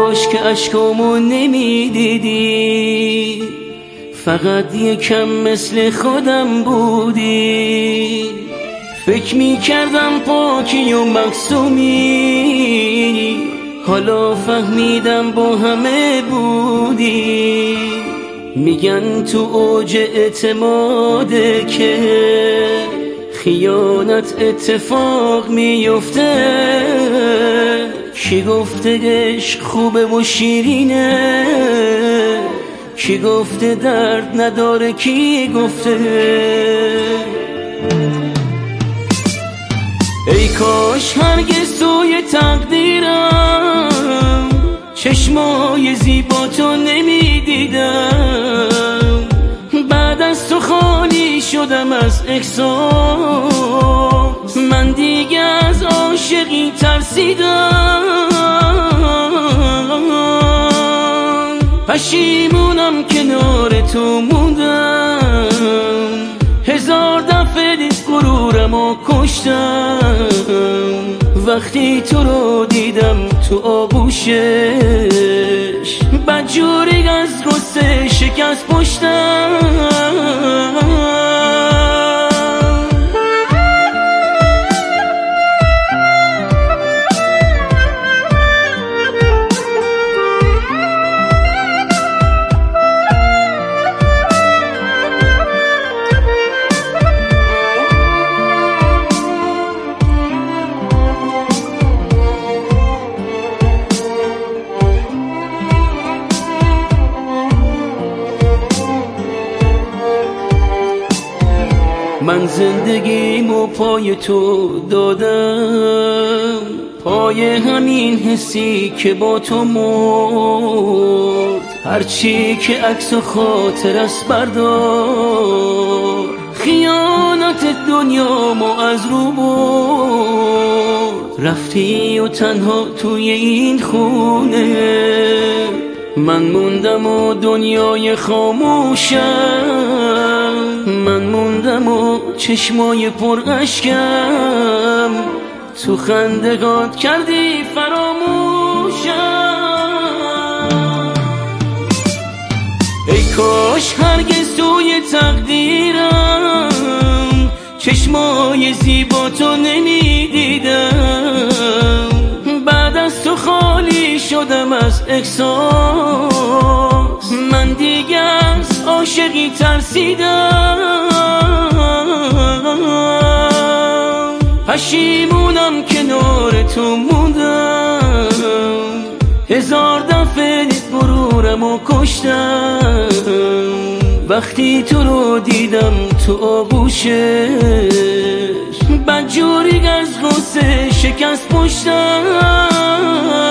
کاش که اشکامو نمیدیدی، فقط یکم مثل خودم بودی. فکر میکردم پاکی و معصومی، حالا فهمیدم با همه بودی. میگن تو اوج اعتماده که خیانت اتفاق میفته. کی گفته عشق خوبه و شیرینه؟ کی گفته درد نداره؟ کی گفته؟ ای کاش هرگز توی تقدیرم چشمای زیبا تو نمیدیدم. بعد از تو خالی شدم از احساس، من دیگه از عاشقی ترسیدم. پشیمونم کنار تو موندم، هزار دفعه غرورمو کشتم. وقتی تو رو دیدم تو آغوشش، بدجوری از غصه شکست پشتم. من زندگیمو پای تو دادم، پای همین حسی که با تو مرد. هرچی که عکس و خاطر است بردار، خیانت دنیامو از رو برد. رفتی و تنها توی این خونه من موندم و دنیای خاموشم. من موندم و چشمای پر اشکم، تو خندگات کردی فراموشم. ای کاش هرگز توی تقدیرم چشمای زیبا تو نمیدیدم. بعد از تو خالی شدم از احساس، من دیگه از عاشقی ترسیدم. پشیمونم کنار تو موندم، هزار دفعه غرورمو کشتم. وقتی تو رو دیدم تو آغوشش، بدجوری از غصه شکست پشتم.